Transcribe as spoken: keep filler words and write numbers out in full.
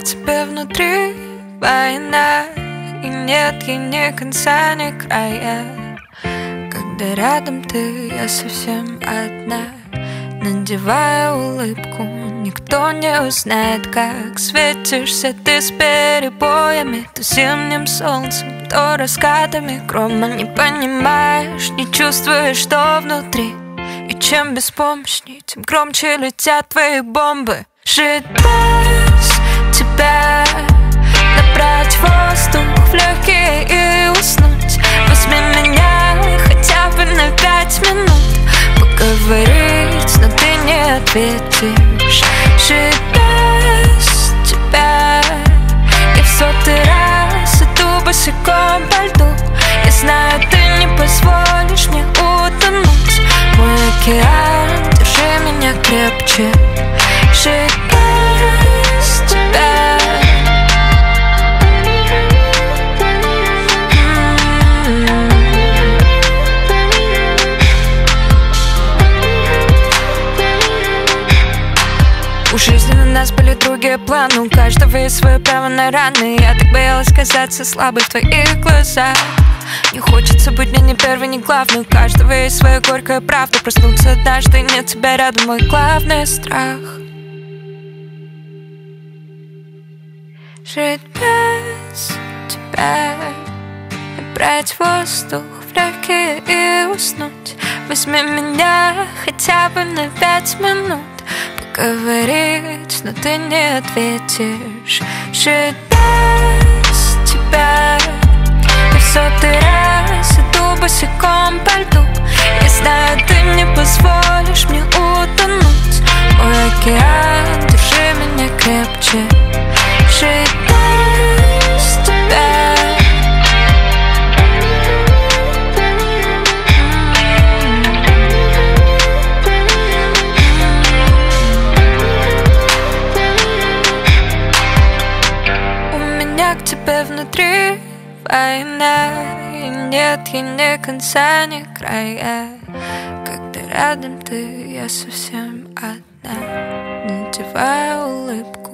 тебе внутри война, и нет ей ни конца, ни края. Когда рядом ты, я совсем одна. Надевая улыбку, никто не узнает, как светишься ты с перебоями. То зимним солнцем, то раскатами грома. Не понимаешь, не чувствуешь, что внутри. И чем беспомощней, тем громче летят твои бомбы. Жить без тебя, набрать воздух в легкие и уснуть. Возьми меня хотя бы на пять минут. Поговорить, но ты не ответишь. Жить без тебя, и в сотый раз иду босиком по льду. Я знаю, ты не позволишь мне утонуть. Мой океан, держи меня крепче. Жить без тебя. У жизни на нас были другие планы, у каждого есть свое право на раны. Я так боялась казаться слабой в твоих глазах. Не хочется быть мне ни первой, ни главной. У каждого есть своя горькая правда. Проснуться однажды, нет тебя рядом, мой главный страх. Жить без тебя, набрать воздух в легкие и уснуть. Возьми меня хотя бы на пять минут. Поговорить, но ты не ответишь. Жить без тебя, и в сотый раз иду босиком по льду. Я знаю, ты не позволишь мне утонуть. Мой океан, держи меня крепче. Жить без тебя. К тебе внутри война, и нет ей ни конца, ни края. Когда рядом ты, я совсем одна. Надевая улыбку,